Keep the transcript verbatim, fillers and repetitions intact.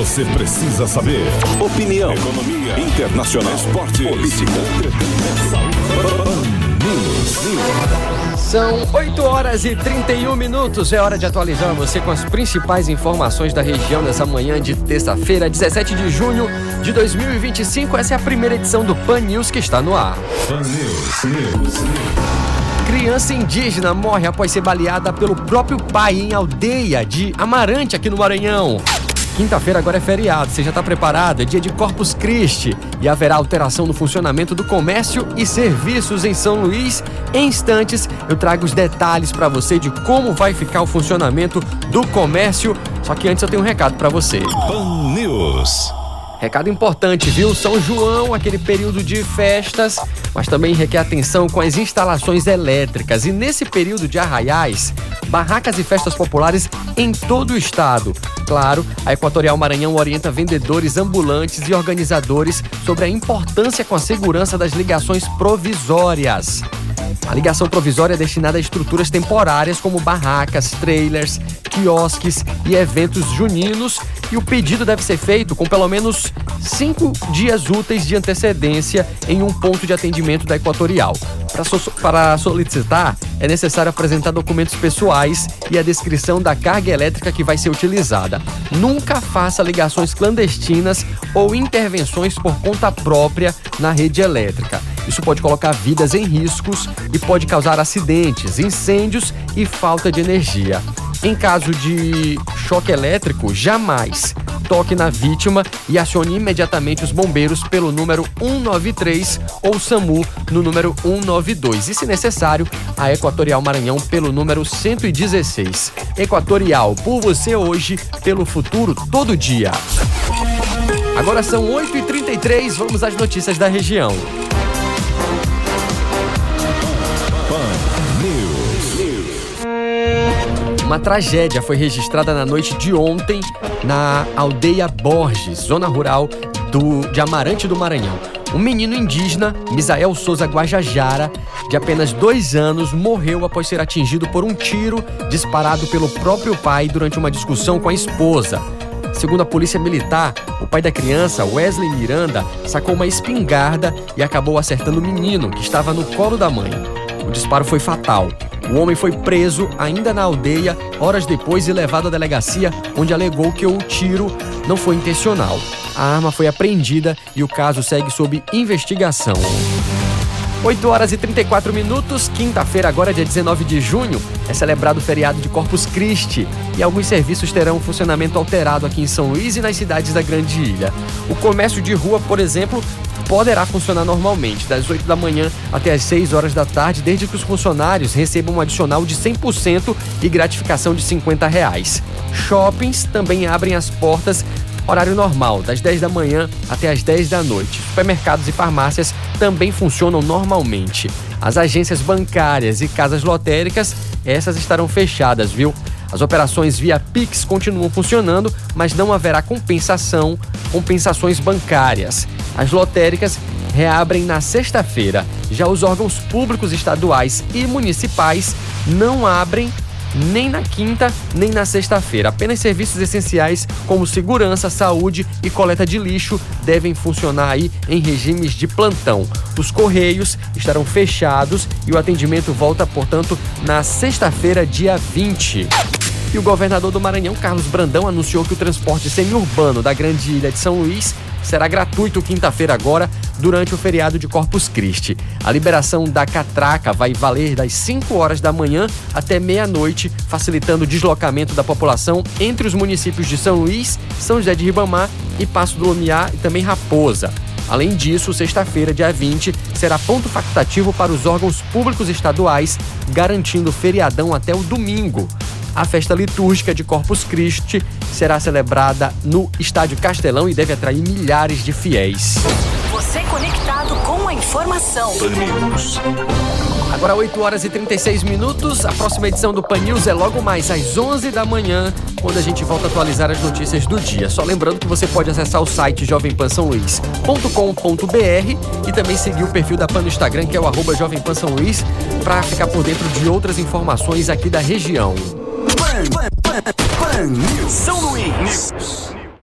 você precisa saber. Opinião, economia, internacional, esporte, política, São oito horas e trinta e um minutos. É hora de atualizar você com as principais informações da região nessa manhã de terça-feira, dezessete de junho de dois mil e vinte e cinco. Essa é a primeira edição do Pan News que está no ar. Pan News, News. Criança indígena morre após ser baleada pelo próprio pai em aldeia de Amarante, aqui no Maranhão. Quinta-feira agora é feriado, você já está preparado? É dia de Corpus Christi e haverá alteração no funcionamento do comércio e serviços em São Luís. Em instantes, eu trago os detalhes para você de como vai ficar o funcionamento do comércio. Só que antes eu tenho um recado para você. Pan News. Recado importante, viu? São João, aquele período de festas, mas também requer atenção com as instalações elétricas. E nesse período de arraiais, barracas e festas populares em todo o estado. Claro, a Equatorial Maranhão orienta vendedores, ambulantes e organizadores sobre a importância com a segurança das ligações provisórias. A ligação provisória é destinada a estruturas temporárias como barracas, trailers, quiosques e eventos juninos, e o pedido deve ser feito com pelo menos cinco dias úteis de antecedência em um ponto de atendimento da Equatorial. Para, so- para solicitar, é necessário apresentar documentos pessoais e a descrição da carga elétrica que vai ser utilizada. Nunca faça ligações clandestinas ou intervenções por conta própria na rede elétrica. Isso pode colocar vidas em riscos e pode causar acidentes, incêndios e falta de energia. Em caso de choque elétrico, jamais toque na vítima e acione imediatamente os bombeiros pelo número um nove três ou SAMU no número um nove dois. E, se necessário, a Equatorial Maranhão pelo número cento e dezesseis. Equatorial, por você hoje, pelo futuro todo dia. Agora são oito e trinta e três, vamos às notícias da região. Uma tragédia foi registrada na noite de ontem na aldeia Borges, zona rural do, de Amarante do Maranhão. Um menino indígena, Misael Souza Guajajara, de apenas dois anos, morreu após ser atingido por um tiro disparado pelo próprio pai durante uma discussão com a esposa. Segundo a polícia militar, o pai da criança, Wesley Miranda, sacou uma espingarda e acabou acertando o menino, que estava no colo da mãe. O disparo foi fatal. O homem foi preso ainda na aldeia, horas depois, e levado à delegacia, onde alegou que o tiro não foi intencional. A arma foi apreendida e o caso segue sob investigação. oito horas e trinta e quatro minutos, quinta-feira, agora dia dezenove de junho, é celebrado o feriado de Corpus Christi e alguns serviços terão funcionamento alterado aqui em São Luís e nas cidades da Grande Ilha. O comércio de rua, por exemplo, poderá funcionar normalmente, das oito da manhã até as seis horas da tarde, desde que os funcionários recebam um adicional de cem por cento e gratificação de cinquenta reais. Shoppings também abrem as portas horário normal, das dez da manhã até as dez da noite. Supermercados e farmácias também funcionam normalmente. As agências bancárias e casas lotéricas, essas estarão fechadas, viu? As operações via Pix continuam funcionando, mas não haverá compensação, compensações bancárias. As lotéricas reabrem na sexta-feira. Já os órgãos públicos estaduais e municipais não abrem nem na quinta, nem na sexta-feira. Apenas serviços essenciais como segurança, saúde e coleta de lixo devem funcionar aí em regimes de plantão. Os correios estarão fechados e o atendimento volta, portanto, na sexta-feira, dia vinte. E o governador do Maranhão, Carlos Brandão, anunciou que o transporte semiurbano da Grande Ilha de São Luís será gratuito quinta-feira agora, durante o feriado de Corpus Christi. A liberação da catraca vai valer das cinco horas da manhã até meia-noite, facilitando o deslocamento da população entre os municípios de São Luís, São José de Ribamar e Passo do Lumiar e também Raposa. Além disso, sexta-feira, dia vinte, será ponto facultativo para os órgãos públicos estaduais, garantindo feriadão até o domingo. A festa litúrgica de Corpus Christi será celebrada no Estádio Castelão e deve atrair milhares de fiéis. Você conectado com a informação. Agora oito horas e trinta e seis minutos. A próxima edição do Pan News é logo mais às onze da manhã, quando a gente volta a atualizar as notícias do dia. Só lembrando que você pode acessar o site jovem pan são luís ponto com ponto b r e também seguir o perfil da Pan no Instagram, que é o arroba jovem pan são luís, para ficar por dentro de outras informações aqui da região. Pan, Pan, Pan, Pan News. São Luís.